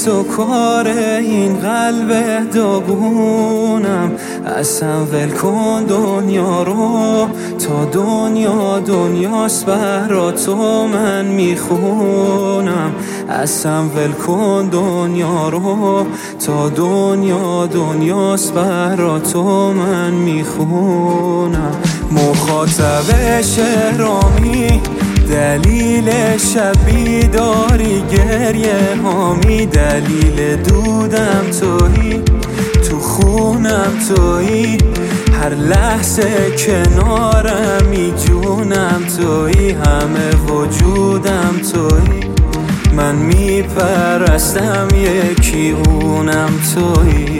تو کار این قلب داغونم. اصلا ول کن دنیا رو، تا دنیا دنیاست برا تو من میخونم. اصلا ول کن دنیا رو، تا دنیا دنیاست برا تو من میخونم. مخاطب شهرامی، دلیل شب بیداری گریه هامی، دلیل دودم تویی، تو خونم تویی، هر لحظه کنارمی، جونم تویی، همه وجودم تویی. من میپرستم یکی اونم تویی.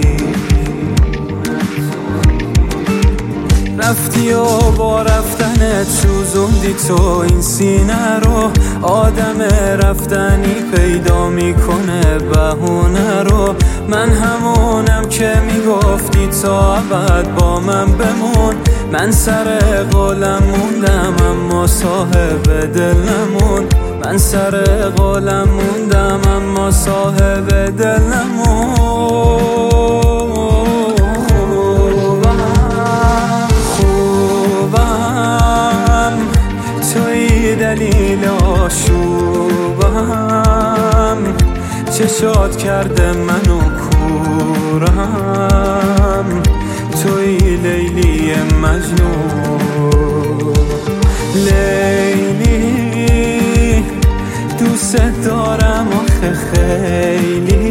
رفتی و با رفتنت سوزوندی تو این سینه رو، آدم رفتنی پیدا میکنه بهونه رو. من همونم که میگفتی تا ابد با من بمون. من سر قولم موندم اما صاحب دل نمون. من سر قولم موندم اما صاحب دل نمون. دلیل آشوبم، چشات کرده منو کورم، توی لیلی مجنون. لیلی دوست دارم آخه خیلی،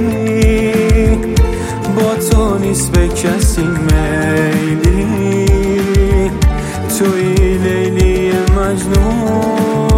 با تو نیست به کسی میلی، توی لیلی مجنون.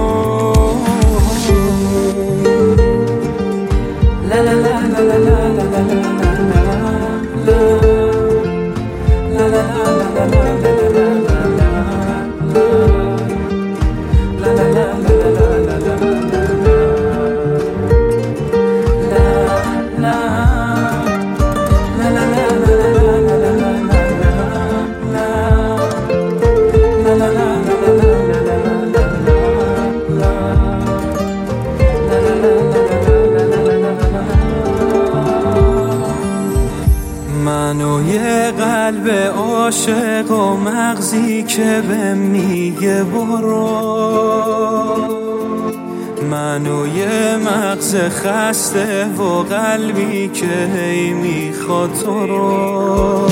منو یه قلب عاشق و مغزی که به میگه برو، منو یه مغز خسته و قلبی که هی میخواد تو رو.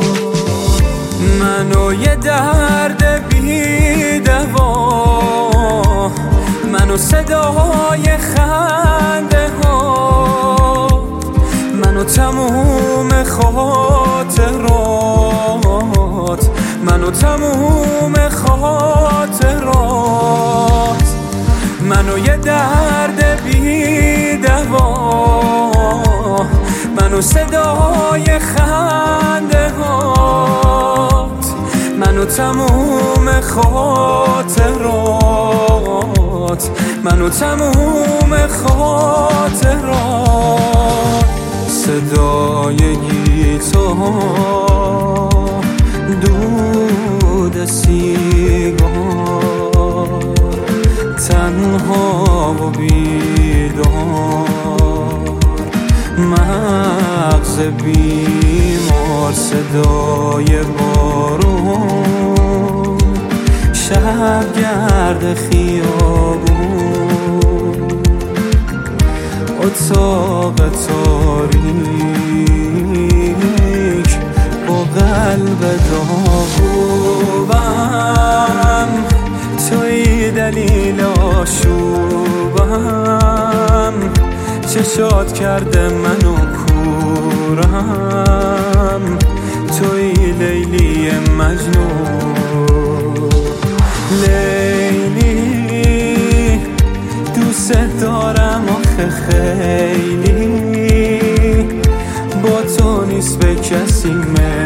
منو یه درد بی دوا، منو صدای خنده ها، منو تموم خاطرات، منو تموم خاطرات. منو یه درد بی دوا، منو صدای خنده هات، منو تموم خاطرات، منو تموم خاطرات. صدای گیتار، دود سیگار، تنها و بیدار، مغز بیمار، صدای بارون، شب گرد خیابون، اتاق تاریک با قلب داغونم. توی دلیل آشوبم، چشات کرده منو کورم، توی لیلی مجنون. لیلی دوست دارم آخه خیلی، با تو نیست به کسی